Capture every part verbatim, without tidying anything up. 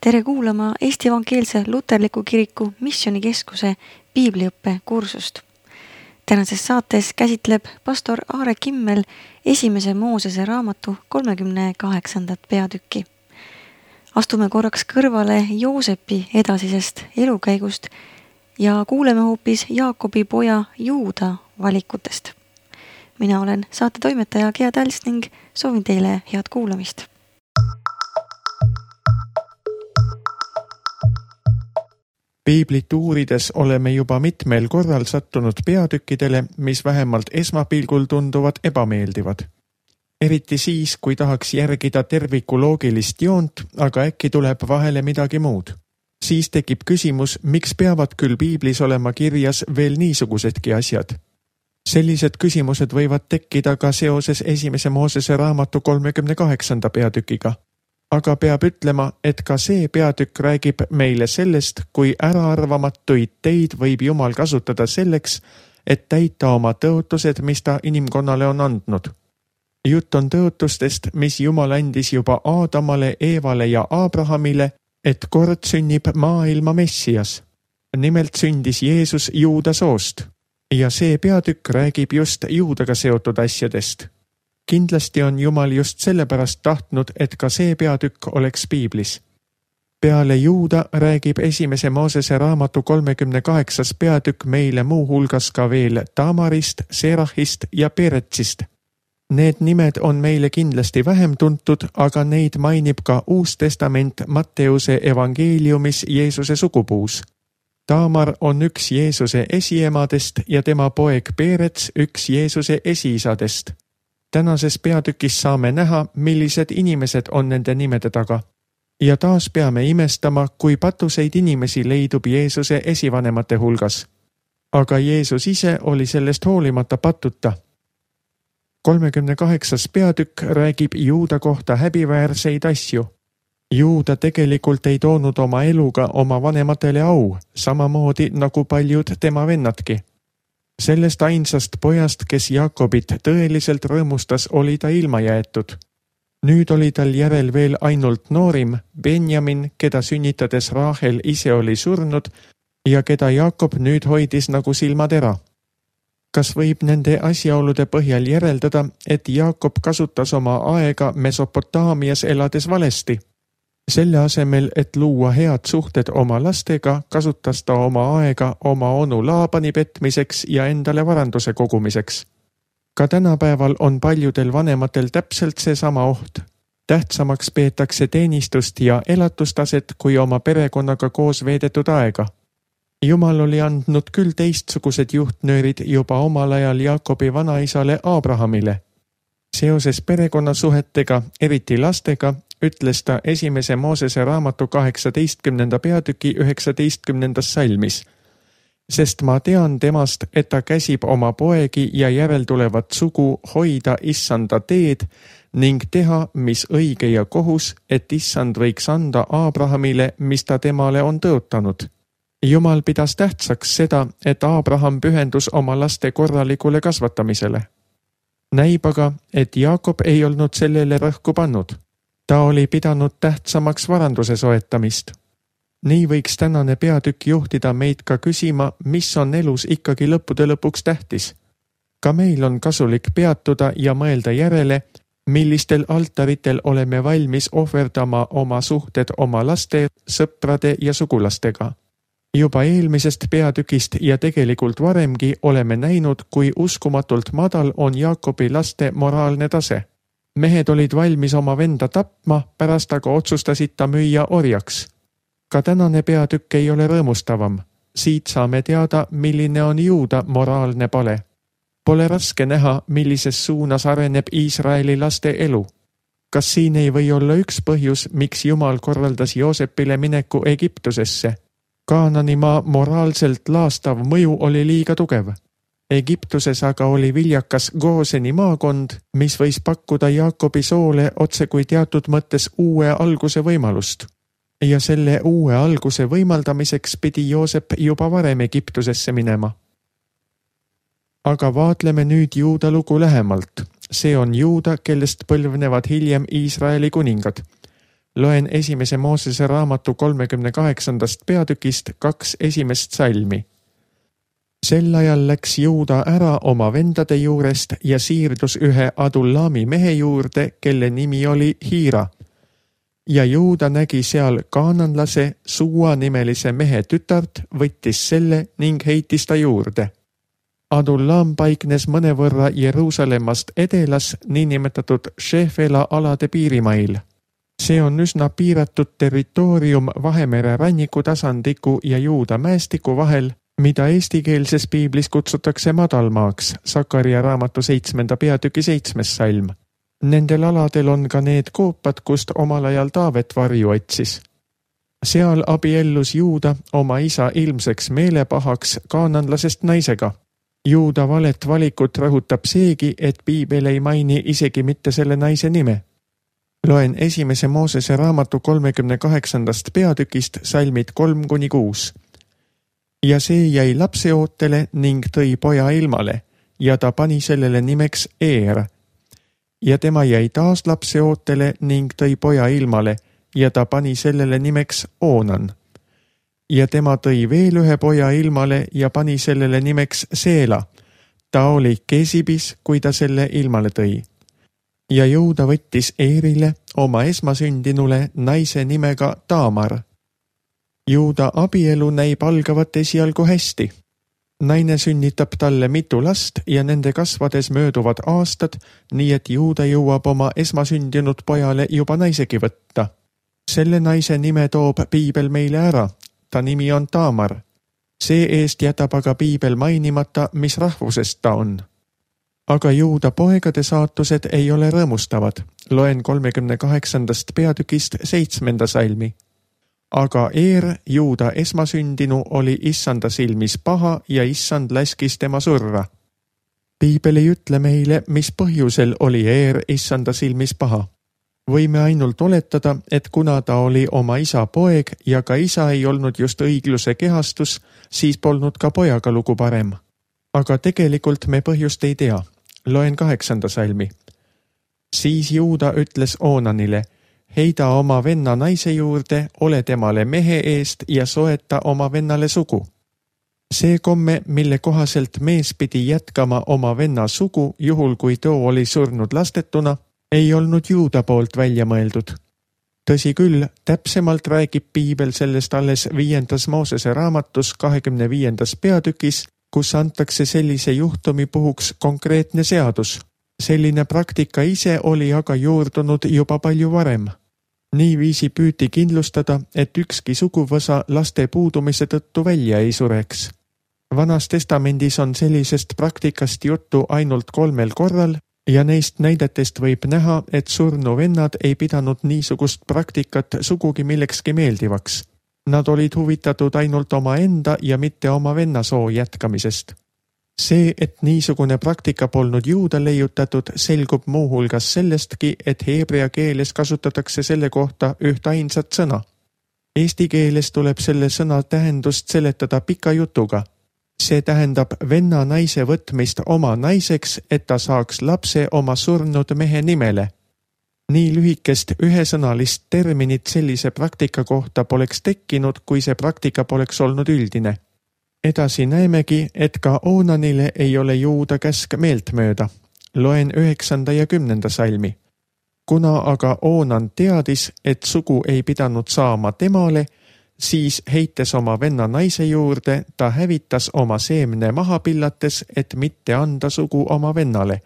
Tere kuulama Eesti Evangeelse Luterliku Kiriku Missioonikeskuse piibliõppe kursust. Tänases saates käsitleb pastor Aare Kimmel esimese Moosese raamatu kolmekümne kaheksandat peatükki. Astume korraks kõrvale Joosepi edasisest elukäigust ja kuuleme hoopis Jaakobi poja Juuda valikutest. Mina olen saate toimetaja Gea Tals ning soovin teile head kuulamist. Piiblit uurides oleme juba mitmel korral sattunud peatükkidele, mis vähemalt esmapilgul tunduvad ebameeldivad. Eriti siis, kui tahaks järgida terviku loogilist joont, aga äkki tuleb vahele midagi muud. Siis tekib küsimus, miks peavad küll piiblis olema kirjas veel niisugusedki asjad. Sellised küsimused võivad tekkida ka seoses esimese Moosese raamatu kolmekümne kaheksanda peatükiga. Aga peab ütlema, et ka see peatükk räägib meile sellest, kui äraarvamatuid teid võib Jumal kasutada selleks, et täita oma tõotused, mis ta inimkonnale on andnud. Jutt on tõotustest, mis Jumal andis juba Aadamale, Eevale ja Abrahamile, et kord sünnib maailma Messias. Nimelt sündis Jeesus Juuda soost ja see peatükk räägib just Juudaga seotud asjadest. Kindlasti on Jumal just sellepärast tahtnud, et ka see peatükk oleks piiblis. Peale Juuda räägib esimese Moosese raamatu kolmekümne kaheksas peatükk meile muu hulgas ka veel Tamarist, Serahist ja Peretsist. Need nimed on meile kindlasti vähem tuntud, aga neid mainib ka Uus Testament Matteuse evangeeliumis Jeesuse sugupuus. Tamar on üks Jeesuse esiemadest ja tema poeg Perets üks Jeesuse esiisadest. Tänases peatükis saame näha, millised inimesed on nende nimede taga. Ja taas peame imestama, kui patuseid inimesi leidub Jeesuse esivanemate hulgas. Aga Jeesus ise oli sellest hoolimata patuta. kolmekümne kaheksas peatükk räägib Juuda kohta häbiväärseid asju. Juuda tegelikult ei toonud oma eluga oma vanematele au, samamoodi nagu paljud tema vennadki. Sellest ainsast pojast, kes Jaakobit tõeliselt rõõmustas, oli ta ilma jäetud. Nüüd oli tal järel veel ainult noorim, Benjamin, keda sünnitades Raahel ise oli surnud ja keda Jaakob nüüd hoidis nagu silmatera. Kas võib nende asjaolude põhjal järeldada, et Jaakob kasutas oma aega Mesopotaamias elades valesti? Selle asemel, et luua head suhted oma lastega, kasutas ta oma aega oma onu Laabani petmiseks ja endale varanduse kogumiseks. Ka tänapäeval on paljudel vanematel täpselt see sama oht. Tähtsamaks peetakse teenistust ja elatustaset kui oma perekonnaga koos veedetud aega. Jumal oli andnud küll teistsugused juhtnöörid juba omal ajal Jaakobi vanaisale Abrahamile. Seoses perekonnasuhetega, eriti lastega, ütles ta esimese Moosese raamatu kaheksateistkümnenda peatüki üheksateistkümnendas salmis. Sest ma tean temast, et ta käsib oma poegi ja järeltulevat sugu hoida issanda teed ning teha, mis õige ja kohus, et issand võiks anda Abrahamile, mis ta temale on tõotanud. Jumal pidas tähtsaks seda, et Abraham pühendus oma laste korralikule kasvatamisele. Näib aga, et Jaakob ei olnud sellele rõhku pannud. Ta oli pidanud tähtsamaks varanduse soetamist. Nii võiks tänane peatükk juhtida meid ka küsima, mis on elus ikkagi lõppude lõpuks tähtis. Ka meil on kasulik peatuda ja mõelda järele, millistel altaritel oleme valmis ohverdama oma suhted oma laste, sõprade ja sugulastega. Juba eelmisest peatükist ja tegelikult varemgi oleme näinud, kui uskumatult madal on Jaakobi laste moraalne tase. Mehed olid valmis oma venda tapma, pärast aga otsustasid ta müüa orjaks. Ka tänane peatükk ei ole rõõmustavam. Siit saame teada, milline on Juuda moraalne pale. Pole raske näha, millises suunas areneb Iisraeli laste elu. Kas siin ei või olla üks põhjus, miks Jumal korraldas Joosepile mineku Egiptusesse? Kaananimaa moraalselt laastav mõju oli liiga tugev. Egiptuses aga oli viljakas Gooseni maakond, mis võis pakkuda Jaakobi soole otse kui teatud mõttes uue alguse võimalust. Ja selle uue alguse võimaldamiseks pidi Joosep juba varem Egiptusesse minema. Aga vaatleme nüüd Juuda lugu lähemalt. See on Juuda, kellest põlvnevad hiljem Iisraeli kuningad. Loen esimese Moosese raamatu kolmekümne kaheksandast peatükist kaks esimest salmi. Sel ajal läks Juuda ära oma vendade juurest ja siirdus ühe Adullami mehe juurde, kelle nimi oli Hiira. Ja Juuda nägi seal kaananlase Suua nimelise mehe tütart, võttis selle ning heitis ta juurde. Adullam paiknes mõnevõrra Jeruusalemmast edelas, niinimetatud Šefela alade piirimail. See on üsna piiratud territoorium Vahemere rannikutasandiku ja Juuda mäestiku vahel, mida eestikeelses piiblis kutsutakse madalmaaks, Sakaria raamatu seitsmenda peatüki seitsmes salm. Nendel aladel on ka need koopad, kust omal ajal Taavet varju otsis. Seal abiellus Juuda oma isa ilmseks meelepahaks kaananlasest naisega. Juuda valet valikut rõhutab seegi, et piibel ei maini isegi mitte selle naise nime. Loen esimese Moosese raamatu kolmekümne kaheksandast peatükist salmid kolm kuni kuus. Ja see jäi lapseootele ning tõi poja ilmale ja ta pani sellele nimeks Eer. Ja tema jäi taas lapseootele ning tõi poja ilmale ja ta pani sellele nimeks Oonan. Ja tema tõi veel ühe poja ilmale ja pani sellele nimeks Seela. Ta oli Kesibis, kui ta selle ilmale tõi. Ja Juuda võttis Eerile, oma esmasündinule, naise nimega Taamar. Juuda abielu näib algavat esialgu hästi. Naine sünnitab talle mitu last ja nende kasvades mööduvad aastad, nii et Juuda jõuab oma esmasündinud pojale juba naisegi võtta. Selle naise nime toob piibel meile ära. Ta nimi on Taamar. See eest jätab aga piibel mainimata, mis rahvusest ta on. Aga Juuda poegade saatused ei ole rõõmustavad. Loen kolmekümne kaheksandast peatükist seitsmenda salmi. Aga Eer, Juuda esmasündinu, oli issanda silmis paha ja issand läskis tema surra. Piibel ei ütle meile, mis põhjusel oli Eer issanda silmis paha. Võime ainult oletada, et kuna ta oli oma isa poeg ja ka isa ei olnud just õigluse kehastus, siis polnud ka pojaga lugu parem. Aga tegelikult me põhjust ei tea. Loen kaheksanda salmi. Siis Juuda ütles Oonanile, heida oma venna naise juurde, ole temale mehe eest ja soeta oma vennale sugu. See komme, mille kohaselt mees pidi jätkama oma venna sugu, juhul kui too oli surnud lastetuna, ei olnud Juuda poolt välja mõeldud. Tõsi küll, täpsemalt räägib piibel sellest alles viiendas Moosese raamatus kahekümne viiendas peatükis, kus antakse sellise juhtumi puhuks konkreetne seadus. Selline praktika ise oli aga juurdunud juba palju varem. Niiviisi püüti kindlustada, et ükski suguvõsa laste puudumise tõttu välja ei sureks. Vanas testamendis on sellisest praktikast juttu ainult kolmel korral ja neist näidetest võib näha, et surnu vennad ei pidanud niisugust praktikat sugugi millekski meeldivaks. Nad olid huvitatud ainult oma enda ja mitte oma venna soo jätkamisest. See, et niisugune praktika polnud Juuda leiutatud, selgub muuhulgas sellestki, et heebrea keeles kasutatakse selle kohta üht ainsat sõna. Eesti keeles tuleb selle sõna tähendust seletada pika jutuga. See tähendab venna naise võtmist oma naiseks, et ta saaks lapse oma surnud mehe nimele. Nii lühikest ühesõnalist terminit sellise praktika kohta poleks tekkinud, kui see praktika poleks olnud üldine. Edasi näemegi, et ka Oonanile ei ole Juuda käsk meeltmööda. Loen üheksanda ja kümnenda salmi. Kuna aga Oonan teadis, et sugu ei pidanud saama temale, siis heites oma venna naise juurde, ta hävitas oma seemne maha pillates, et mitte anda sugu oma vennale.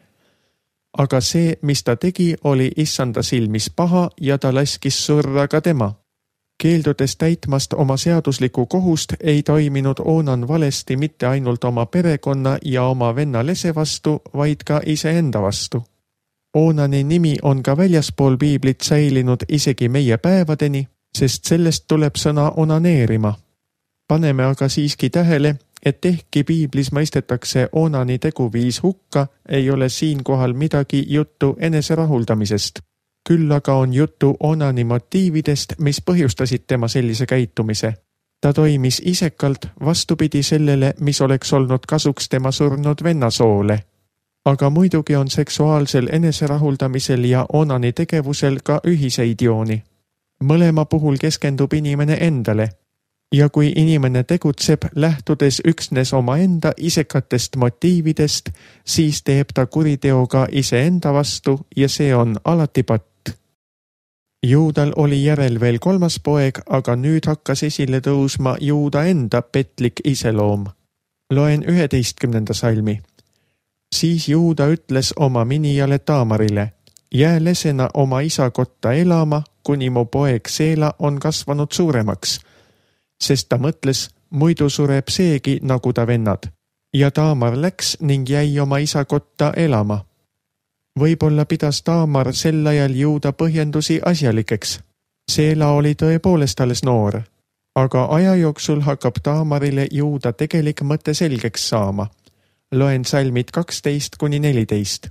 Aga see, mis ta tegi, oli issanda silmis paha ja ta laskis surra ka tema. Keeldudes täitmast oma seaduslikku kohust ei toiminud Oonan valesti mitte ainult oma perekonna ja oma venna lese vastu, vaid ka iseenda vastu. Oonani nimi on ka väljaspool piiblit säilinud isegi meie päevadeni, sest sellest tuleb sõna onaneerima. Paneme aga siiski tähele, et ehkki piiblis mõistetakse Oonani teguviis hukka, ei ole siinkohal midagi juttu eneserahuldamisest. Küll aga on juttu Oonani motiividest, mis põhjustasid tema sellise käitumise. Ta toimis isekalt vastupidi sellele, mis oleks olnud kasuks tema surnud vennasoole. Aga muidugi on seksuaalsel eneserahuldamisel ja Oonani tegevusel ka ühiseid jooni. Mõlema puhul keskendub inimene endale ja kui inimene tegutseb lähtudes üksnes omaenda isekatest motiividest, siis teeb ta kuriteoga iseenda vastu ja see on alati patt. Juudal oli järel veel kolmas poeg, aga nüüd hakkas esile tõusma Juuda enda petlik iseloom. Loen üheteistkümnenda salmi. Siis Juuda ütles oma minijale Taamarile, jää lesena oma isa kotta elama, kuni mu poeg Seela on kasvanud suuremaks, sest ta mõtles, muidu sureb seegi nagu ta vennad. Ja Taamar läks ning jäi oma isa kotta elama. Võib-olla pidas Taamar sel ajal Juuda põhjendusi asjalikeks. Seela oli tõepoolest alles noor, aga aja jooksul hakkab Taamarile Juuda tegelik mõte selgeks saama. Loen salmid kaksteist kuni neliteist.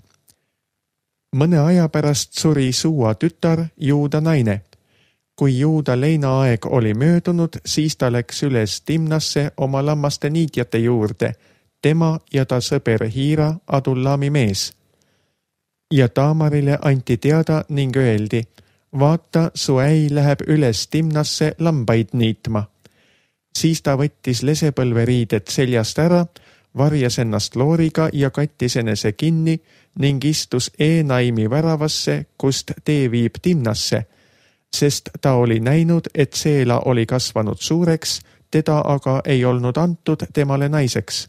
Mõne aja pärast suri Suua tütar, Juuda naine. Kui Juuda leinaaeg oli möödunud, siis ta läks üles Timnasse oma lammaste niitjate juurde, tema ja ta sõber Hiira, Adullami mees. Ja Taamarile anti teada ning öeldi, vaata, su äi läheb üles Timnasse lambaid niitma. Siis ta võttis lesepõlveriided seljast ära, varjas ennast looriga ja kattis enese kinni ning istus Eenaimi väravasse, kust tee viib Timnasse, sest ta oli näinud, et Seela oli kasvanud suureks, teda aga ei olnud antud temale naiseks.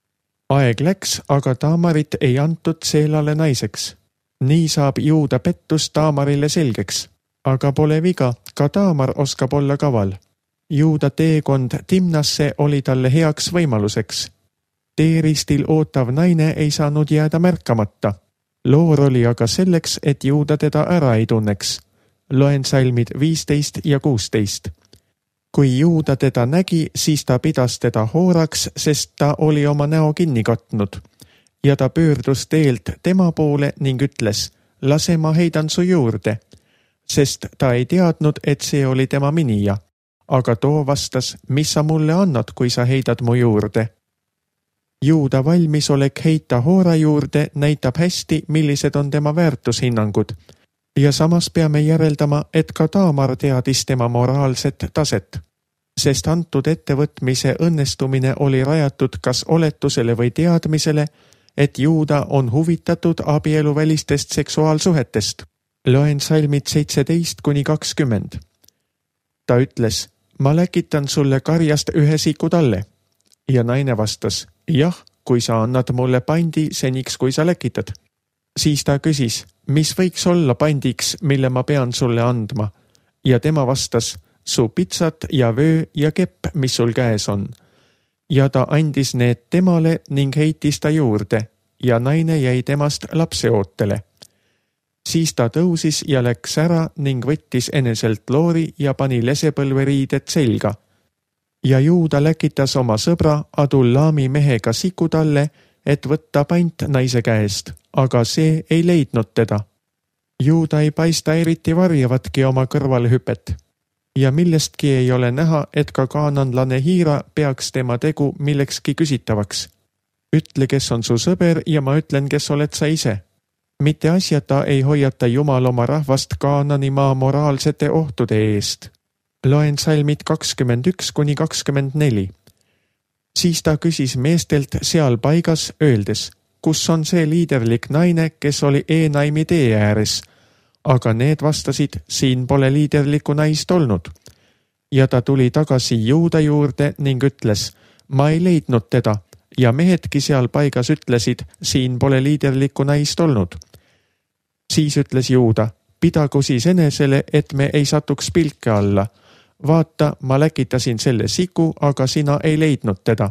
Aeg läks, aga Taamarit ei antud Seelale naiseks. Nii saab Juuda pettus Taamarile selgeks, aga pole viga, ka Taamar oskab olla kaval. Juuda teekond Timnasse oli talle heaks võimaluseks. Teeristil ootav naine ei saanud jääda märkamata. Loor oli aga selleks, et Juuda teda ära ei tunneks. Loen salmid viisteist ja kuusteist. Kui Juuda teda nägi, siis ta pidas teda hooraks, sest ta oli oma näo kinni katnud. Ja ta pöördus teelt tema poole ning ütles, lase ma heidan su juurde, sest ta ei teadnud, et see oli tema minija. Aga too vastas, mis sa mulle annad, kui sa heidad mu juurde? Juuda valmisolek heita hoora juurde näitab hästi, millised on tema väärtushinnangud. Ja samas peame järeldama, et ka Taamar teadis tema moraalset taset, sest antud ettevõtmise õnnestumine oli rajatud kas oletusele või teadmisele, et Juuda on huvitatud abieluvälistest seksuaalsuhetest. Loen salmid seitseteist kuni kakskümmend. Ta ütles, ma läkitan sulle karjast ühe siku talle. Ja naine vastas, jah, kui sa annad mulle pandi seniks, kui sa läkitad. Siis ta küsis, mis võiks olla pandiks, mille ma pean sulle andma? Ja tema vastas, su pitsat ja vöö ja kepp, mis sul käes on. Ja ta andis need temale ning heitis ta juurde ja naine jäi temast lapseootele. Siis ta tõusis ja läks ära ning võttis eneselt loori ja pani lesepõlveriided selga. Ja Juuda läkitas oma sõbra Adullami mehega siku talle, et võtta pant naise käest, aga see ei leidnud teda. Juuda ei paista eriti varjavatki oma kõrvalhüpet. Ja millestki ei ole näha, et ka kaananlane Hiira peaks tema tegu millekski küsitavaks. Ütle, kes on su sõber ja ma ütlen, kes oled sa ise. Mitte asjata ei hoiata Jumal oma rahvast Kaananimaa moraalsete ohtude eest. Loen salmid kakskümmend üks kuni kakskümmend neli. Siis ta küsis meestelt seal paigas, öeldes, kus on see liiderlik naine, kes oli Eenaimi tee ääres, aga need vastasid, siin pole liiderlikku naist olnud. Ja ta tuli tagasi Juuda juurde ning ütles, ma ei leidnud teda, ja mehedki seal paigas ütlesid, siin pole liiderlikku naist olnud. Siis ütles Juuda, pidagu siis enesele, et me ei satuks pilke alla. Vaata, ma läkitasin selle siku, aga sina ei leidnud teda.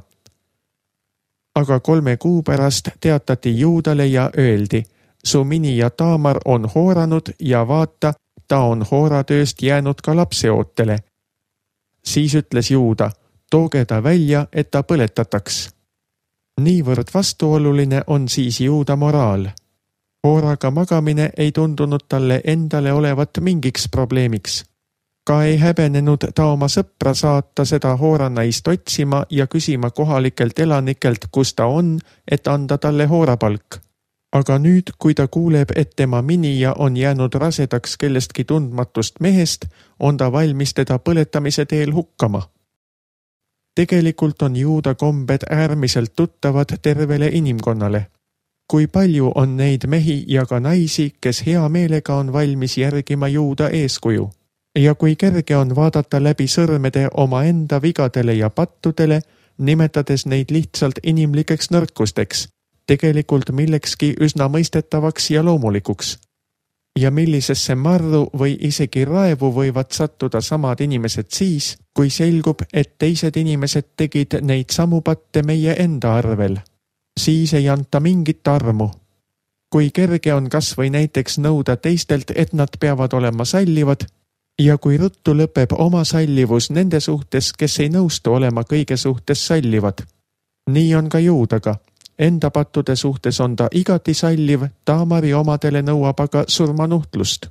Aga kolme kuu pärast teatati Juudale ja öeldi, su minija Taamar on hooranud ja vaata, ta on hooratööst jäänud ka lapseootele. Siis ütles Juuda, tooge ta välja, et ta põletataks. Niivõrd vastuoluline on siis Juuda moraal. Hooraga magamine ei tundunud talle endale olevat mingiks probleemiks. Ka ei häbenenud ta oma sõpra saata seda hooranaist otsima ja küsima kohalikelt elanikelt, kus ta on, et anda talle hoorapalk. aga nüüd, kui ta kuuleb, et tema minija on jäänud rasedaks kellestki tundmatust mehest, on ta valmis teda põletamise teel hukkama. Tegelikult on juuda kombed äärmiselt tuttavad tervele inimkonnale. Kui palju on neid mehi ja ka naisi, kes hea meelega on valmis järgima juuda eeskuju. Ja kui kerge on vaadata läbi sõrmede omaenda vigadele ja pattudele, nimetades neid lihtsalt inimlikeks nõrkusteks, tegelikult millekski üsna mõistetavaks ja loomulikuks. Ja millisesse marru või isegi raevu võivad sattuda samad inimesed siis, kui selgub, et teised inimesed tegid neid samu patte meie enda arvel. Siis ei anta mingit armu. Kui kerge on kas või näiteks nõuda teistelt, et nad peavad olema sallivad, ja kui ruttu lõpeb oma sallivus nende suhtes, kes ei nõustu olema kõige suhtes sallivad. Nii on ka juudaga. Enda pattude suhtes on ta igati salliv, Taamari omadele nõuab aga surmanuhtlust.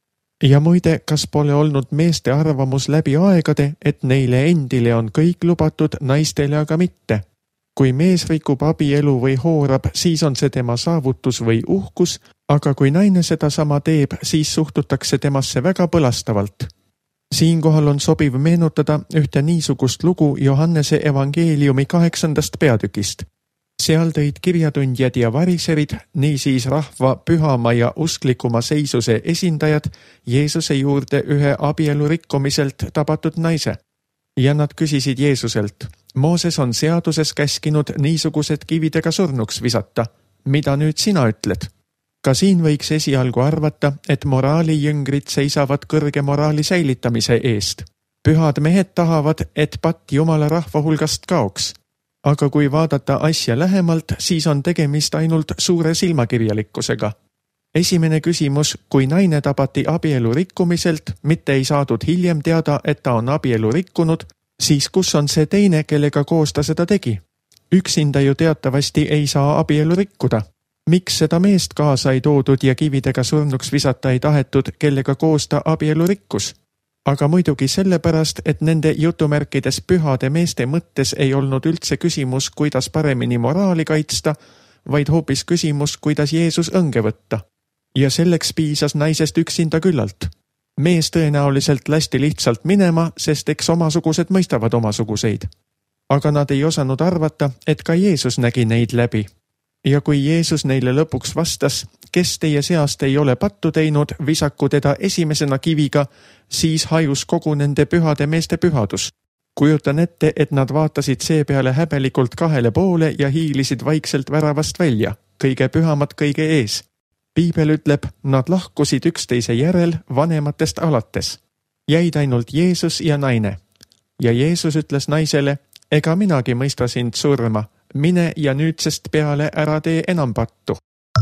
Ja muide, kas pole olnud meeste arvamus läbi aegade, et neile endile on kõik lubatud, naistele aga mitte? Kui mees rikub abielu või hoorab, siis on see tema saavutus või uhkus, aga kui naine seda sama teeb, siis suhtutakse temasse väga põlastavalt. Siinkohal on sobiv meenutada ühte niisugust lugu Johannese evangeeliumi kaheksandast peatükist. Seal tõid kirjatundjad ja variserid, niisiis rahva pühama ja usklikuma seisuse esindajad, Jeesuse juurde ühe abielu rikkumiselt tabatud naise. Ja nad küsisid Jeesuselt, Mooses on seaduses käskinud niisugused kividega surnuks visata. Mida nüüd sina ütled? Ka siin võiks esialgu arvata, et moraalijüngrid seisavad kõrge moraali säilitamise eest. Pühad mehed tahavad, et patt Jumala rahva hulgast kaoks. Aga kui vaadata asja lähemalt, siis on tegemist ainult suure silmakirjalikkusega. Esimene küsimus, kui naine tabati abielu rikkumiselt, mitte ei saadud hiljem teada, et ta on abielu rikkunud, siis kus on see teine, kellega koos ta seda tegi? Üksinda ju teatavasti ei saa abielu rikkuda. Miks seda meest kaasa ei toodud ja kividega surnuks visata ei tahetud, kellega koos ta abielu rikkus? Aga muidugi sellepärast, et nende jutumärkides pühade meeste mõttes ei olnud üldse küsimus, kuidas paremini moraali kaitsta, vaid hoopis küsimus, kuidas Jeesus õnge võtta. Ja selleks piisas naisest üksinda küllalt. Mees tõenäoliselt lasti lihtsalt minema, sest eks omasugused mõistavad omasuguseid. Aga nad ei osanud arvata, et ka Jeesus nägi neid läbi. Ja kui Jeesus neile lõpuks vastas, kes teie seast ei ole pattu teinud, visaku teda esimesena kiviga, siis hajus kogu nende pühade meeste pühadus. Kujutan ette, et nad vaatasid seepeale häbelikult kahele poole ja hiilisid vaikselt väravast välja, kõige pühamad kõige ees. Piibel ütleb, nad lahkusid üksteise järel vanematest alates. Jäid ainult Jeesus ja naine. Ja Jeesus ütles naisele, ega minagi mõista sind surma, mine ja nüüdsest peale ära tee enam pattu.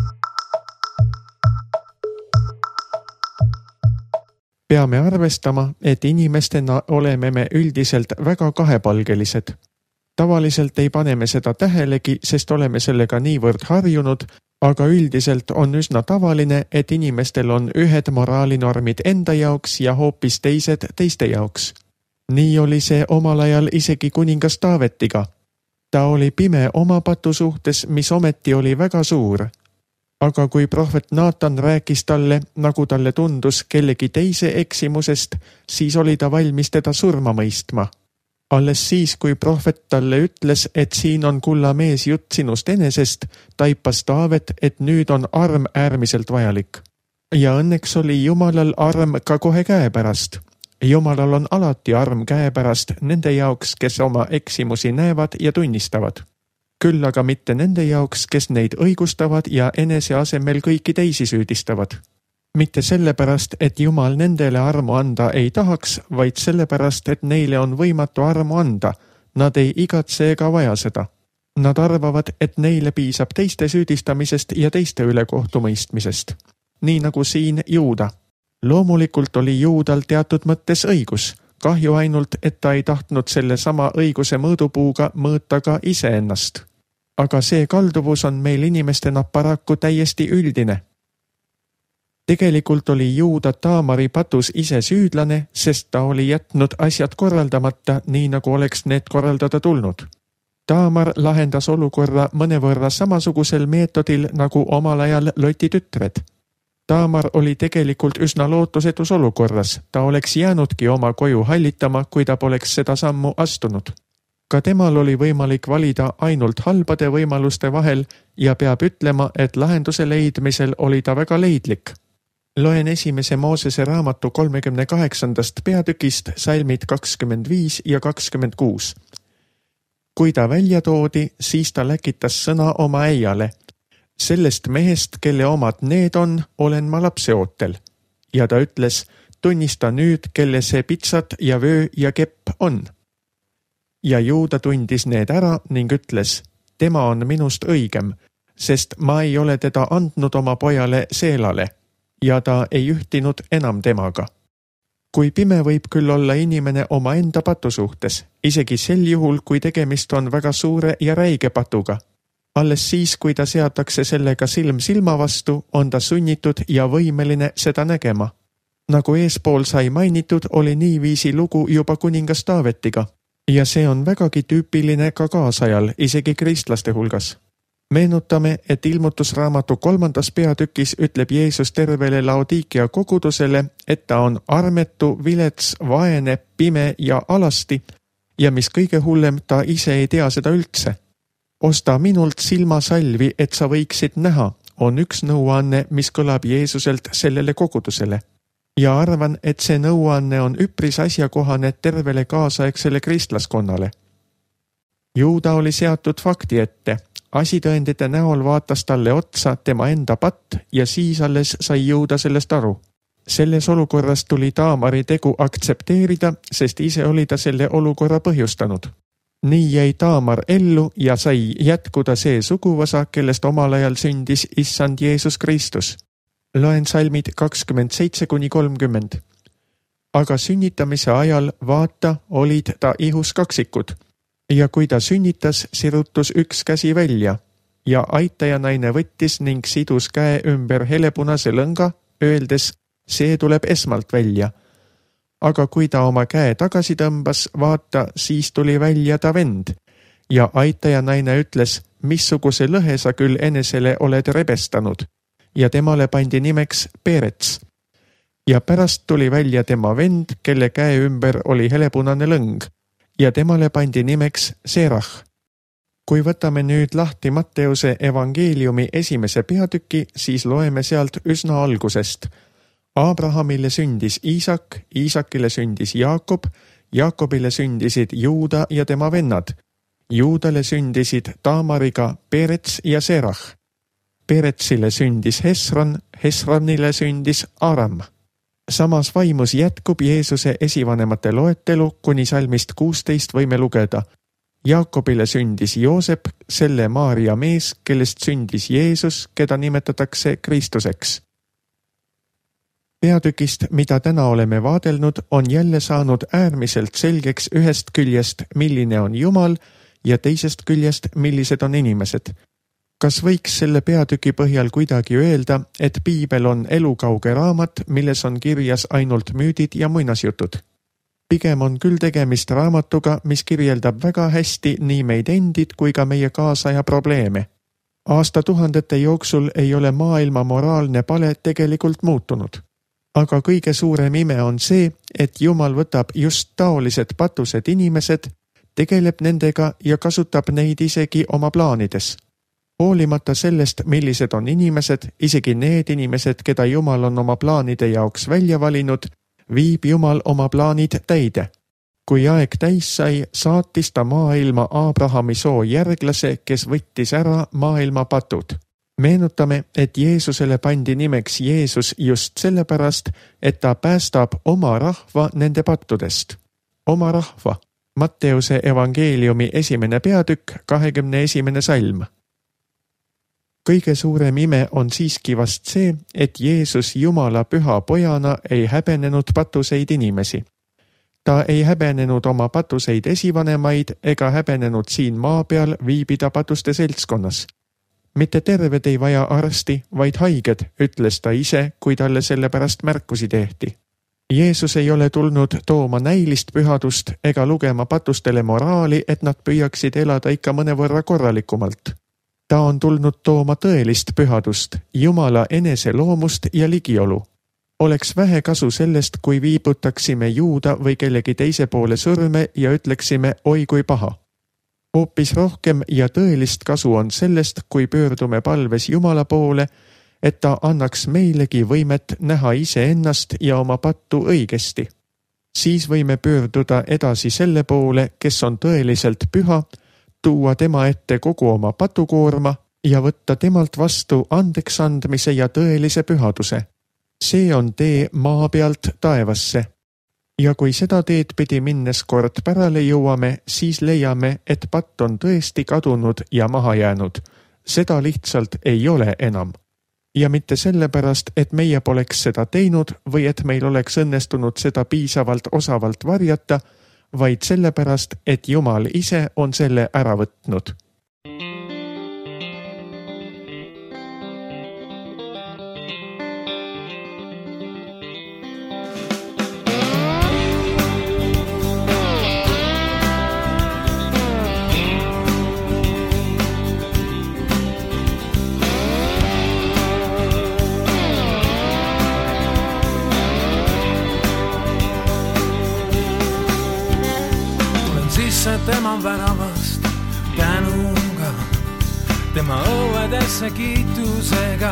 Peame arvestama, et inimestena oleme me üldiselt väga kahepalgelised. Tavaliselt ei pane me seda tähelegi, sest oleme sellega niivõrd harjunud, aga üldiselt on üsna tavaline, et inimestel on ühed moraalinormid enda jaoks ja hoopis teised teiste jaoks. Nii oli see omal ajal isegi kuningas Taavetiga. Ta oli pime oma patu suhtes, mis ometi oli väga suur. Aga kui prohvet Naatan rääkis talle, nagu talle tundus kellegi teise eksimusest, siis oli ta valmis teda surma mõistma. Alles siis, kui prohvet talle ütles, et siin on kulla mees jutt sinust enesest, taipas Taavet, et nüüd on arm äärmiselt vajalik. Ja õnneks oli Jumalal arm ka kohe käepärast. Jumalal on alati arm käepärast nende jaoks, kes oma eksimusi näevad ja tunnistavad. Küll aga mitte nende jaoks, kes neid õigustavad ja enese asemel kõiki teisi süüdistavad. Mitte sellepärast, et Jumal nendele armu anda ei tahaks, vaid sellepärast, et neile on võimatu armu anda. Nad ei igatse ega vaja seda. Nad arvavad, et neile piisab teiste süüdistamisest ja teiste üle kohtumõistmisest. Nii nagu siin Juuda. Loomulikult oli Juudal teatud mõttes õigus. Kahju ainult, et ta ei tahtnud selle sama õiguse mõõdupuuga mõõta ka iseennast. Aga see kalduvus on meil inimestena paraku täiesti üldine. Tegelikult oli Juuda Taamari patus ise süüdlane, sest ta oli jätnud asjad korraldamata, nii nagu oleks need korraldada tulnud. Taamar lahendas olukorra mõnevõrra samasugusel meetodil nagu omal ajal Loti tütred. Taamar oli tegelikult üsna lootusetus olukorras, ta oleks jäänudki oma koju hallitama, kui ta poleks seda sammu astunud. Ka temal oli võimalik valida ainult halbade võimaluste vahel ja peab ütlema, et lahenduse leidmisel oli ta väga leidlik. Loen esimese Moosese raamatu kolmekümne kaheksandast peatükist salmid kakskümmend viis ja kakskümmend kuus. Kui ta välja toodi, siis ta läkitas sõna oma äiale. Sellest mehest, kelle omad need on, olen ma lapseootel. Ja ta ütles, tunnista nüüd, kelle see pitsat ja vöö ja kepp on. Ja Juuda tundis need ära ning ütles, tema on minust õigem, sest ma ei ole teda andnud oma pojale Seelale ja ta ei ühtinud enam temaga. Kui pime võib küll olla inimene oma enda patu suhtes, isegi sel juhul, kui tegemist on väga suure ja räige patuga. Alles siis, kui ta seatakse sellega silm silma vastu, on ta sunnitud ja võimeline seda nägema. Nagu eespool sai mainitud, oli niiviisi lugu juba kuningas Taavetiga. Ja see on vägagi tüüpiline ka kaasajal, isegi kristlaste hulgas. Meenutame, et ilmutusraamatu kolmandas peatükis ütleb Jeesus tervele Laodikia kogudusele, et ta on armetu, vilets, vaene, pime ja alasti ja mis kõige hullem, ta ise ei tea seda üldse. Osta minult silmasalvi, et sa võiksid näha, on üks nõuanne, mis kõlab Jeesuselt sellele kogudusele. Ja arvan, et see nõuanne on üpris asjakohane tervele kaasaegsele kristlaskonnale. Juuda oli seatud fakti ette. Asitõendite näol vaatas talle otsa tema enda patt ja siis alles sai Juuda sellest aru. Selles olukorras tuli Taamari tegu aktsepteerida, sest ise oli ta selle olukorra põhjustanud. Nii jäi Taamar ellu ja sai jätkuda see suguvõsa, kellest omal ajal sündis issand Jeesus Kristus. Loen salmid kakskümmend seitse kuni kolmkümmend. Aga sünnitamise ajal, vaata, olid ta ihus kaksikud. Ja kui ta sünnitas, sirutus üks käsi välja ja aitaja naine võttis ning sidus käe ümber helepunase lõnga, öeldes, see tuleb esmalt välja. Aga kui ta oma käe tagasi tõmbas, vaata, siis tuli välja ta vend. Ja aitaja naine ütles, missuguse lõhe sa küll enesele oled rebestanud. Ja temale pandi nimeks Perets. Ja pärast tuli välja tema vend, kelle käe ümber oli helepunane lõng. Ja temale pandi nimeks Serah. Kui võtame nüüd lahti Matteuse evangeeliumi esimese peatüki, siis loeme sealt üsna algusest. Abrahamile sündis Iisak, Iisakile sündis Jaakob, Jaakobile sündisid Juuda ja tema vennad. Juudale sündisid Taamariga Perets ja Serah. Peretsile sündis Hesron, Hesronile sündis Aram. Samas vaimus jätkub Jeesuse esivanemate loetelu, kuni salmist kuusteist võime lugeda. Jaakobile sündis Joosep, selle Maaria mees, kellest sündis Jeesus, keda nimetatakse Kristuseks. Peatükist, mida täna oleme vaadelnud, on jälle saanud äärmiselt selgeks ühest küljest, milline on Jumal ja teisest küljest, millised on inimesed. Kas võiks selle peatüki põhjal kuidagi öelda, et piibel on elukauge raamat, milles on kirjas ainult müüdid ja muinasjutud? Pigem on küll tegemist raamatuga, mis kirjeldab väga hästi nii meid endid kui ka meie kaasaja probleeme. Aastatuhandete jooksul ei ole maailma moraalne pale tegelikult muutunud. Aga kõige suurem ime on see, et Jumal võtab just taolised patused inimesed, tegeleb nendega ja kasutab neid isegi oma plaanides. Hoolimata sellest, millised on inimesed, isegi need inimesed, keda Jumal on oma plaanide jaoks välja valinud, viib Jumal oma plaanid täide. Kui aeg täis sai, saatis ta maailma Abrahami soo järglase, kes võttis ära maailma patud. Meenutame, et Jeesusele pandi nimeks Jeesus just sellepärast, et ta päästab oma rahva nende pattudest. Oma rahva. Matteuse evangeeliumi esimene peatükk, kahekümne esimene salm. Kõige suurem ime on siiski vast see, et Jeesus Jumala püha pojana ei häbenenud patuseid inimesi. Ta ei häbenenud oma patuseid esivanemaid ega häbenenud siin maa peal viibida patuste seltskonnas. Mitte terved ei vaja arsti, vaid haiged, ütles ta ise, kui talle selle pärast märkusi tehti. Jeesus ei ole tulnud tooma näilist pühadust ega lugema patustele moraali, et nad püüaksid elada ikka mõnevõrra korralikumalt. Ta on tulnud tooma tõelist pühadust, Jumala eneseloomust ja ligiolu. Oleks vähe kasu sellest, kui viibutaksime Juuda või kellegi teise poole sõrme ja ütleksime oi kui paha. Hoopis rohkem ja tõelist kasu on sellest, kui pöördume palves Jumala poole, et ta annaks meilegi võimet näha iseennast ja oma pattu õigesti. Siis võime pöörduda edasi selle poole, kes on tõeliselt püha, tuua tema ette kogu oma patukoorma ja võtta temalt vastu andeks andmise ja tõelise pühaduse. See on tee maa pealt taevasse. Ja kui seda teed pidi minnes kord pärale jõuame, siis leiame, et patt on tõesti kadunud ja maha jäänud. Seda lihtsalt ei ole enam. Ja mitte sellepärast, et meie poleks seda teinud või et meil oleks õnnestunud seda piisavalt osavalt varjata, vaid sellepärast, et Jumal ise on selle ära võtnud. Tema väravast tänuga, tema õuedesse kiitusega.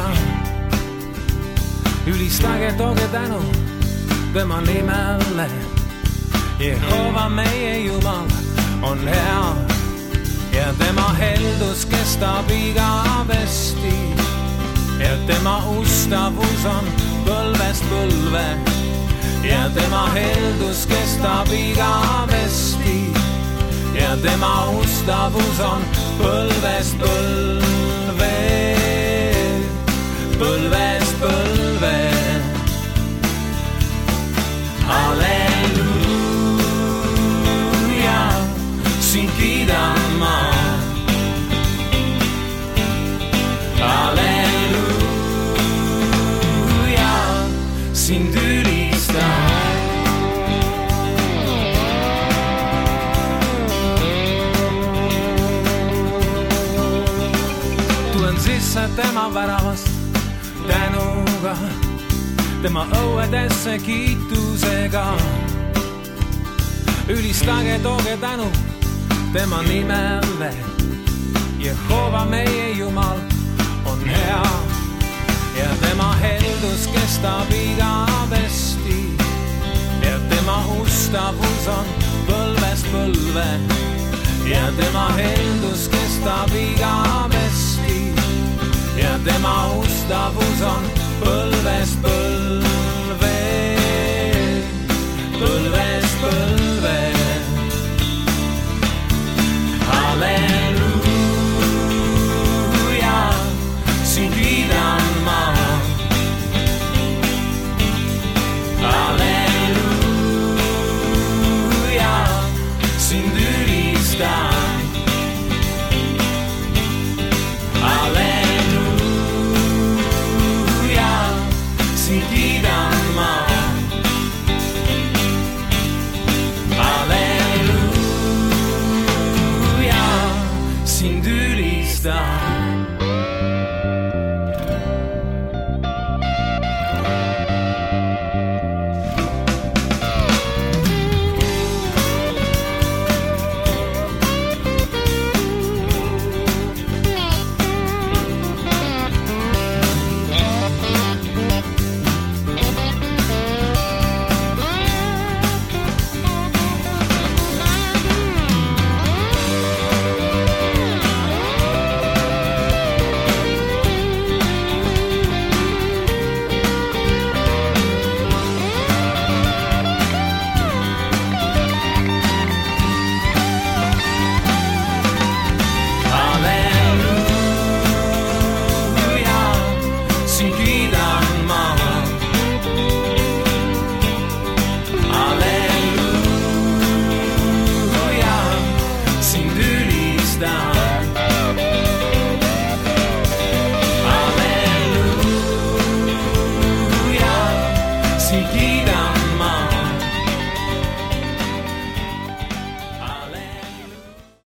Ülistage, tooge tänu tema nimele. Jehova meie Jumal on hea ja tema heldus kestab igavesti ja tema ustavus on põlvest põlve ja tema heldus kestab igavesti ja tema ustavus on põlvest põlve, põlvest põlve. Halleluuja, sind kiidan ma. Halleluuja, sind ülistan. Sisse tema väravast tänuga, tema õuedesse kiitusega. Ülistage, tooge tänu tema nimele. Jehova meie Jumal on hea ja tema heldus kestab igavesti ja tema ustavus on põlvest põlve ja tema heldus kestab igavesti ja tema ustavus on põlvest põlve, põlvest põlve. Halleluuja, sind kiidan ma. Halleluuja, sind ülistan. Down.